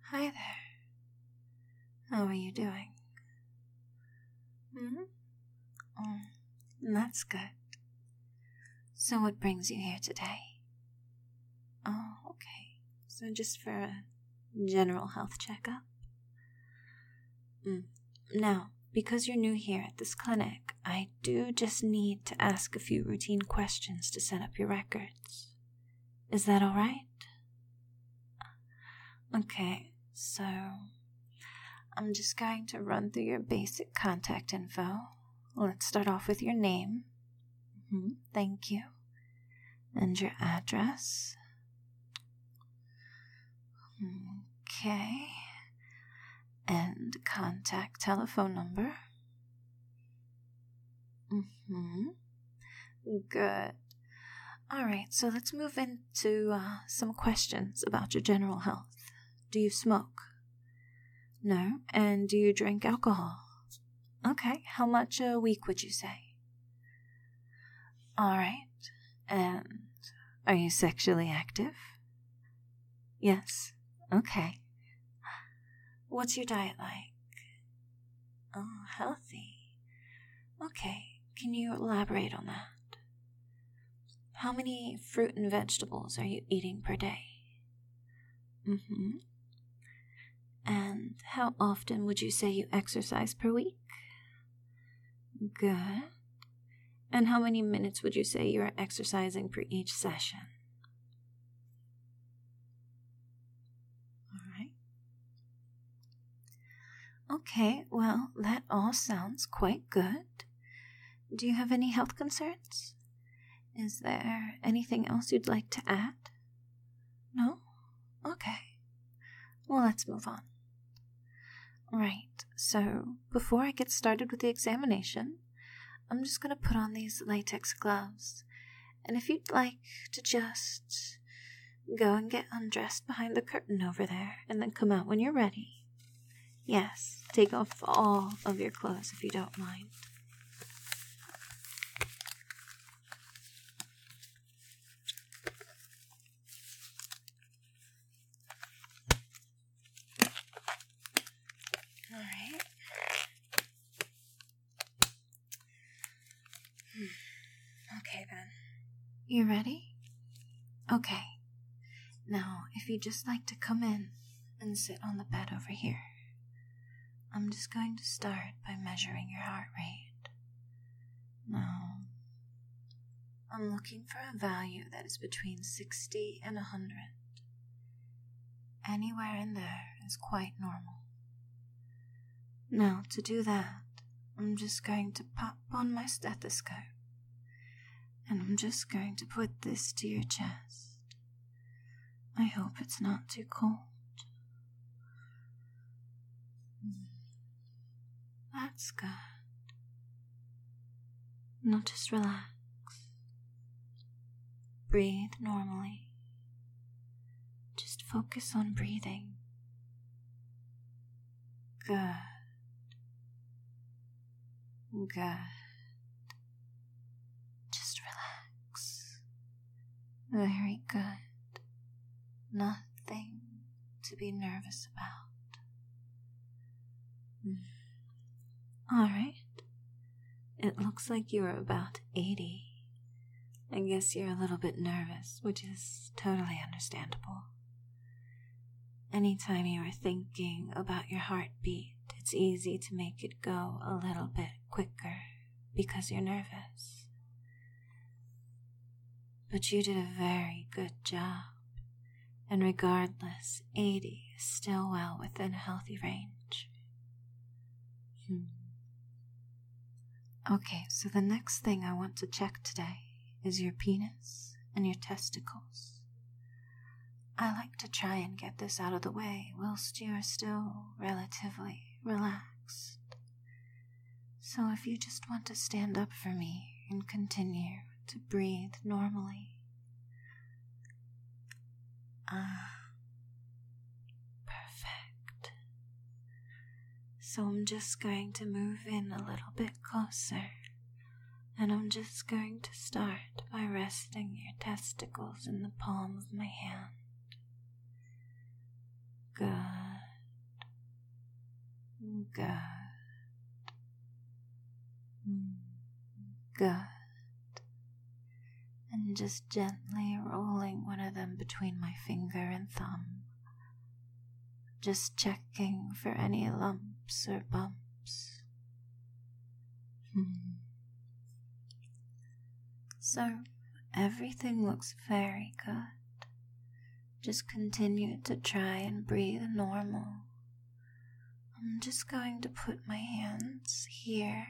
Hi there. How are you doing? That's good. So what brings you here today? Oh, okay. So just for a general health checkup? Now, because you're new here at this clinic, I do just need to ask a few routine questions to set up your records. Is that all right? Okay, so I'm just going to run through your basic contact info. Let's start off with your name. Thank you. And your address. Okay. And contact telephone number. Good. Alright, so let's move into some questions about your general health. Do you smoke? No. And do you drink alcohol? Okay, how much a week would you say? Alright, and are you sexually active? Yes. Okay. What's your diet like? Oh, healthy. Okay, can you elaborate on that? How many fruit and vegetables are you eating per day? And how often would you say you exercise per week? Good. And how many minutes would you say you are exercising per each session? Alright. Okay, well, that all sounds quite good. Do you have any health concerns? Is there anything else you'd like to add? No? Okay. Well, let's move on. Right, so before I get started with the examination, I'm just going to put on these latex gloves. And if you'd like to just go and get undressed behind the curtain over there and then come out when you're ready. Yes, take off all of your clothes if you don't mind. Alright. Okay then. You ready? Okay. Now, if you'd just like to come in and sit on the bed over here, I'm just going to start by measuring your heart rate. Now, I'm looking for a value that is between 60 and 100. Anywhere in there is quite normal. Now, to do that, I'm just going to pop on my stethoscope, and I'm just going to put this to your chest. I hope it's not too cold. That's good. Now just relax. Breathe normally. Just focus on breathing. Good. Just relax. Very good. Nothing to be nervous about. Alright. It looks like you are about 80. I guess you're a little bit nervous, which is totally understandable. Anytime you are thinking about your heartbeat, it's easy to make it go a little bit quicker because you're nervous. But you did a very good job, and regardless, 80 is still well within a healthy range. Okay, so the next thing I want to check today is your penis and your testicles. I like to try and get this out of the way whilst you are still relatively relaxed. So if you just want to stand up for me and continue to breathe normally. Perfect. So I'm just going to move in a little bit closer, and I'm just going to start by resting your testicles in the palm of my hand. Good. Good. Good. And just gently rolling one of them between my finger and thumb. Just checking for any lumps or bumps. So, everything looks very good. Just continue to try and breathe normal. I'm just going to put my hands here.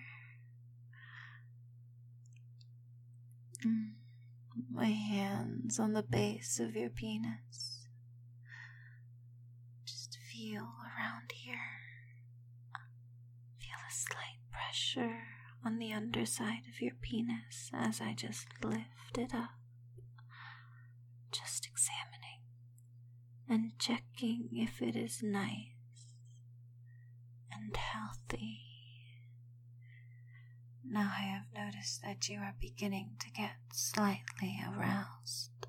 My hands on the base of your penis. Just feel around here. Feel a slight pressure on the underside of your penis as I just lift it up. Just examining and checking if it is nice and healthy. Now I have noticed that you are beginning to get slightly aroused.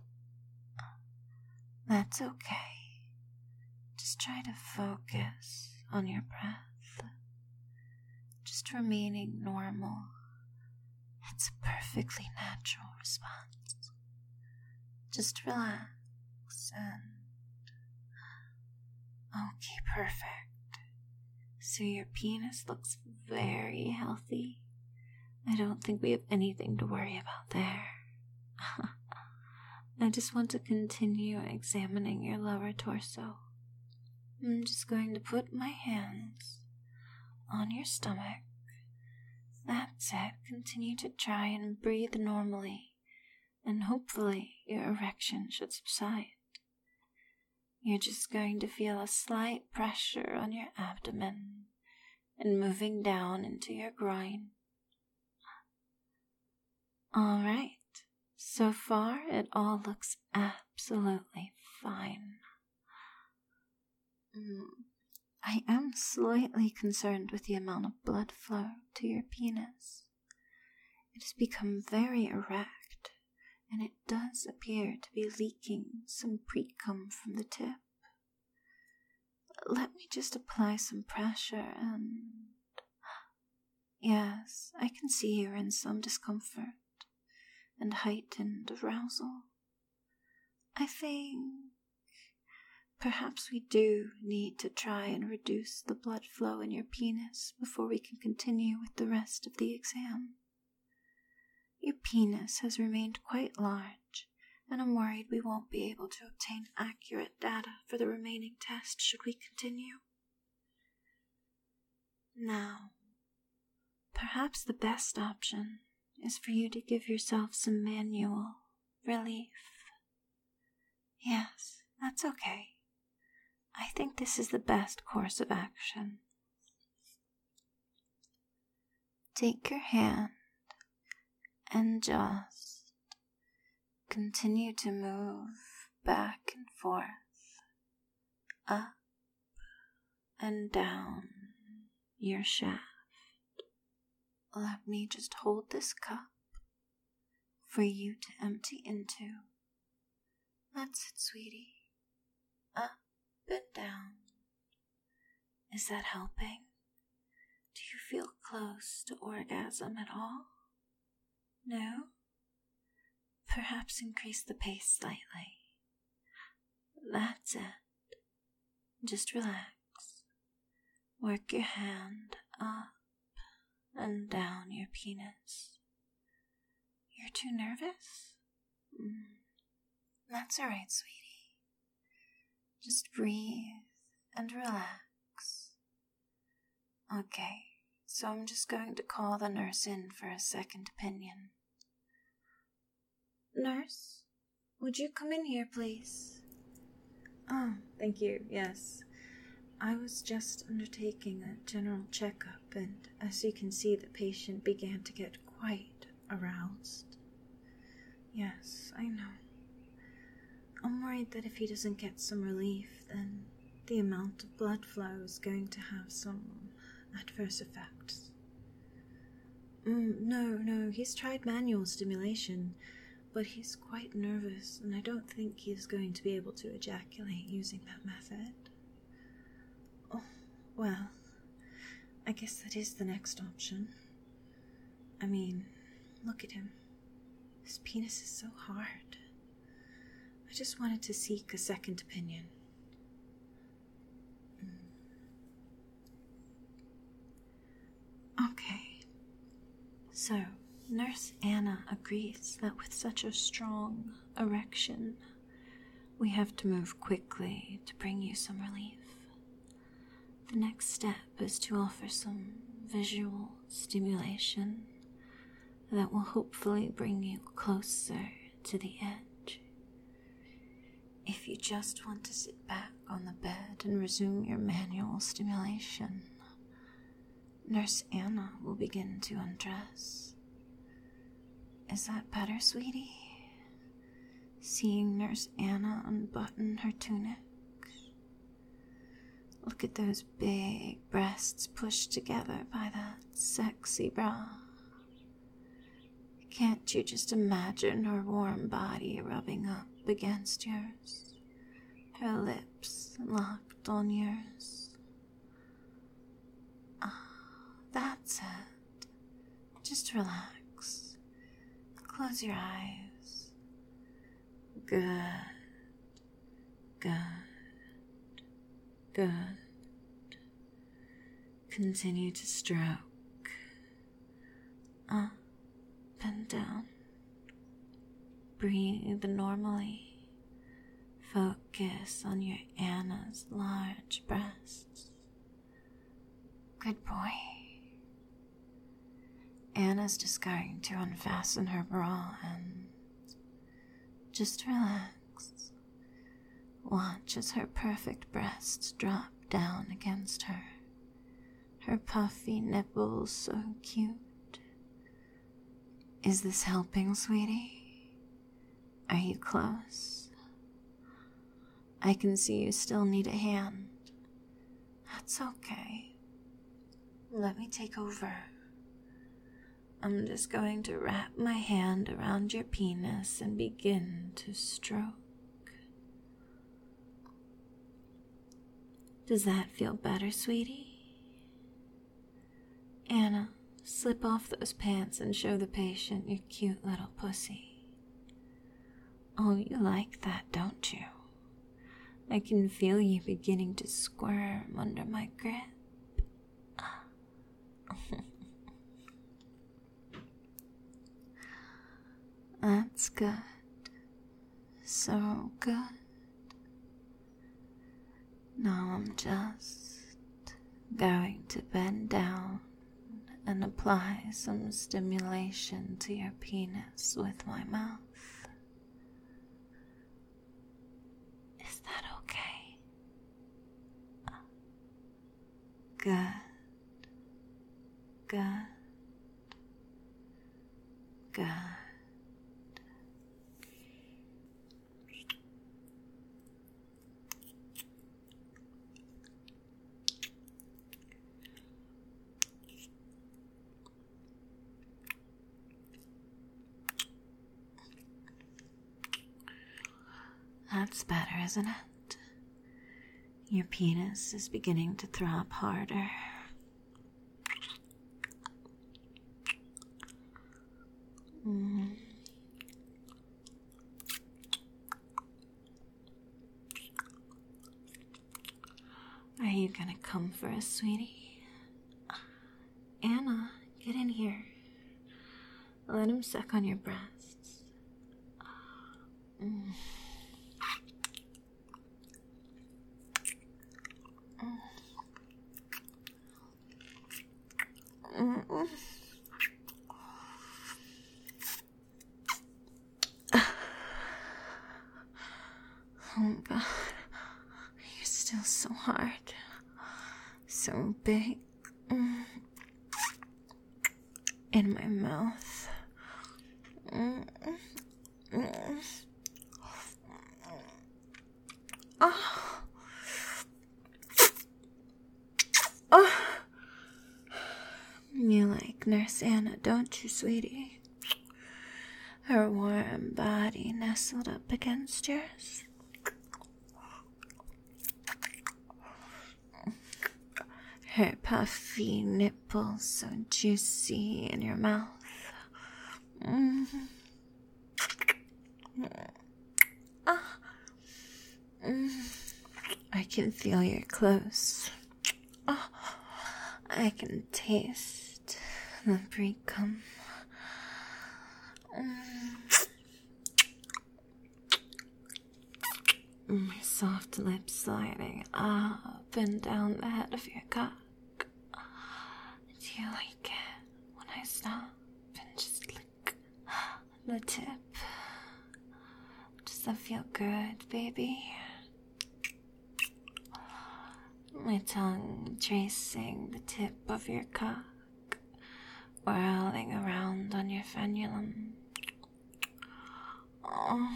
That's okay. Just try to focus on your breath. Just remaining normal. It's a perfectly natural response. Just relax and... Okay, perfect. So your penis looks very healthy. I don't think we have anything to worry about there. I just want to continue examining your lower torso. I'm just going to put my hands on your stomach. That's it. Continue to try and breathe normally, and hopefully your erection should subside. You're just going to feel a slight pressure on your abdomen and moving down into your groin. All right. So far, it all looks absolutely fine. I am slightly concerned with the amount of blood flow to your penis. It has become very erect, and it does appear to be leaking some precum from the tip. Let me just apply some pressure and... Yes, I can see you're in some discomfort and heightened arousal. I think perhaps we do need to try and reduce the blood flow in your penis before we can continue with the rest of the exam. Your penis has remained quite large, and I'm worried we won't be able to obtain accurate data for the remaining test should we continue. Now, perhaps the best option is for you to give yourself some manual relief. Yes, that's okay. I think this is the best course of action. Take your hand and just continue to move back and forth, up and down your shaft. Let me just hold this cup for you to empty into. That's it, sweetie. Up and down. Is that helping? Do you feel close to orgasm at all? No? Perhaps increase the pace slightly. That's it. Just relax. Work your hand up and down your penis. You're too nervous? That's alright, sweetie. Just breathe and relax. Okay, so I'm just going to call the nurse in for a second opinion. Nurse, would you come in here, please? Oh, thank you, yes. I was just undertaking a general checkup, and as you can see, the patient began to get quite aroused. Yes, I know. I'm worried that if he doesn't get some relief, then the amount of blood flow is going to have some adverse effects. No, he's tried manual stimulation, but he's quite nervous, and I don't think he's going to be able to ejaculate using that method. Oh, well, I guess that is the next option. I mean, look at him. His penis is so hard. I just wanted to seek a second opinion. Okay. So, Nurse Anna agrees that with such a strong erection, we have to move quickly to bring you some relief. The next step is to offer some visual stimulation that will hopefully bring you closer to the edge. If you just want to sit back on the bed and resume your manual stimulation, Nurse Anna will begin to undress. Is that better, sweetie? Seeing Nurse Anna unbutton her tunic. Look at those big breasts pushed together by that sexy bra. Can't you just imagine her warm body rubbing up against yours? Her lips locked on yours. That's it. Just relax. Close your eyes. Good. Good. Good. Continue to stroke. Up and down. Breathe normally. Focus on your Anna's large breasts. Good boy. Anna's just going to unfasten her bra and just relax. Watch as her perfect breasts drop down against her. Her puffy nipples so cute. Is this helping, sweetie? Are you close? I can see you still need a hand. That's okay. Let me take over. I'm just going to wrap my hand around your penis and begin to stroke. Does that feel better, sweetie? Anna, slip off those pants and show the patient your cute little pussy. Oh, you like that, don't you? I can feel you beginning to squirm under my grip. That's good. So good. Now I'm just going to bend down and apply some stimulation to your penis with my mouth. Is that okay? Good. Good. Good. That's better, isn't it? Your penis is beginning to throb harder. Are you gonna come for us, sweetie? Anna, get in here. Let him suck on your breasts. Oh God, you're still so hard, so big, in my mouth. You like Nurse Anna, don't you, sweetie? Her warm body nestled up against yours. her puffy nipples so juicy in your mouth. I can feel your clothes. I can taste the pre-cum. My soft lips sliding up and down the head of your cock. Do you like it when I stop and just lick the tip? Does that feel good, baby? My tongue tracing the tip of your cock, whirling around on your frenulum. Oh,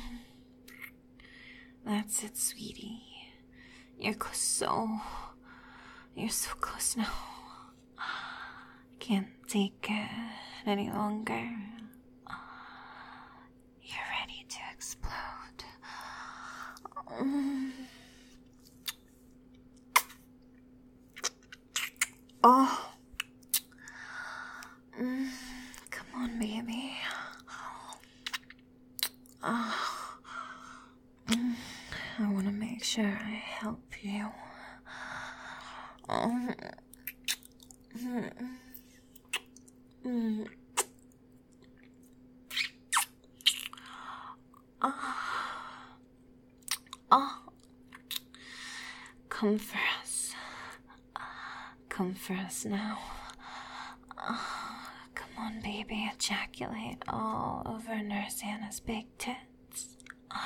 that's it, sweetie. You're so close now. I can't take it any longer. You're ready to explode. Come on, baby. I want to make sure I help you. Come for us. Come for us now. Come on, baby, ejaculate all over Nurse Anna's big tits.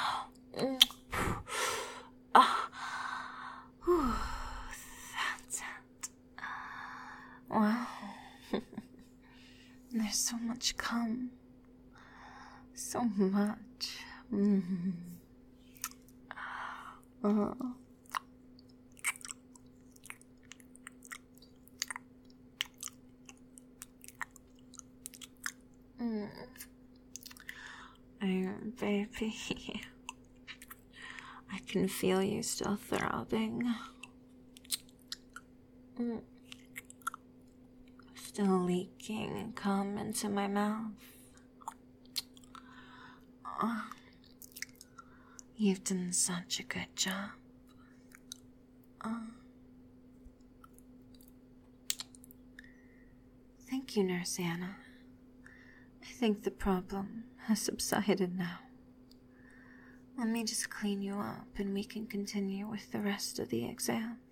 That's it. Wow. There's so much cum. So much. Baby, I can feel you still throbbing. Still leaking cum into my mouth. You've done such a good job. Thank you, Nurse Anna. I think the problem has subsided now. Let me just clean you up and we can continue with the rest of the exam.